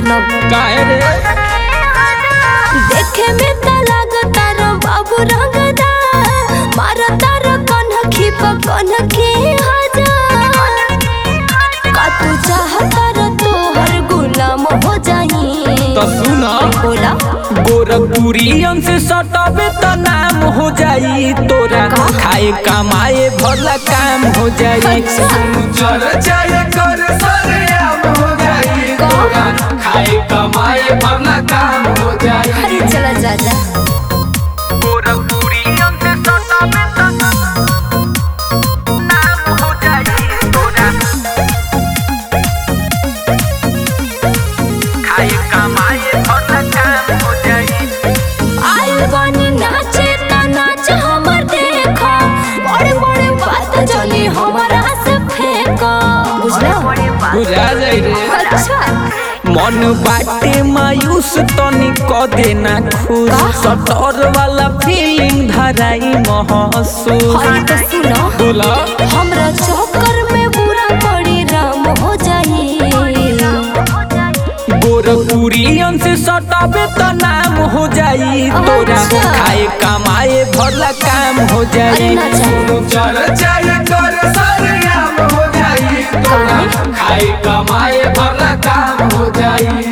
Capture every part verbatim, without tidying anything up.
सुनब काहे रे देखे में त लागता रे बाबू रंगदा मारा तार कनखी प कनखी हजार का तू चाहता रे तोहर गुलाम हो जाई तो सुना बोला गोरखपुरियन से सटबे त नाम हो जाई तोरा खाए कमाए भला काम हो जाई चल जाए कर सरेआम हो जाई तोरा खाए कमाए भला काम हो जाई अरे चला जा जा गोरखपुरियन से सटबे त नाम हो जाई तोरा खाए कमाए भला काम हो जाई आइल बानी नाचे ता नाच हमर देखा बड़े बड़े बात जनी हमरा से फेंका बुझला बुझा जाई रे अच्छा मन बाटे मायूस तनी क देना खुश सटर वाला फीलिंग धराई महसूस हई तो सुनो बोला हमरा चक्कर में बुरा पड़ी राम हो जाई गोरखपुरियन से सटबे त नाम हो जाई तोरा अच्छा। खाए कमाए भला काम हो जाई अरे ना चाहिए। चल जाए कर सरेआम हो जाई तोरा खाए कमाए भला काम हो जाई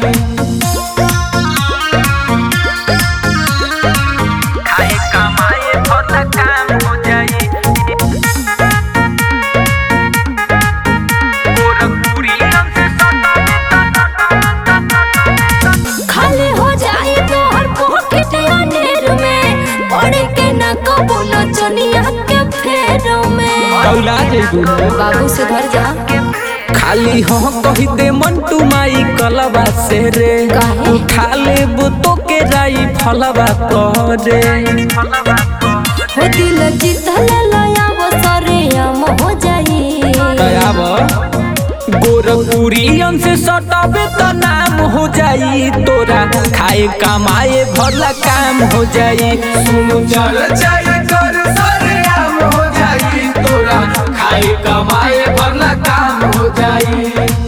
खाए कमाए भला काम हो जाई गोरखपुरियन से खाली हो जाए तो हर पॉकेट अनेर में पड़े के ना कबो नचनिया के फेरों में कौला जइबू बाबू सुधर जा खाली हो कही दे मंटू माई कलवा से रे काहे? उठा लेबू तो के राई फलवा करे हो दिल जीतल लया वो सरेआम हो जाई दयाब गोरखपुरियन से सटबे त नाम हो जाई तोरा खाए कमाए भला काम हो जाई चल जाए कर सरेआम हो जाई तोरा खाए कमाए भला काम हो जाई।